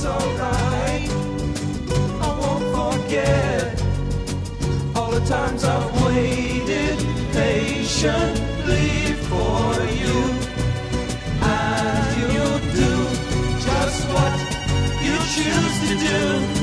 it's alright. I won't forget all the times I've waited patiently for you. And you'll do just what you choose to do.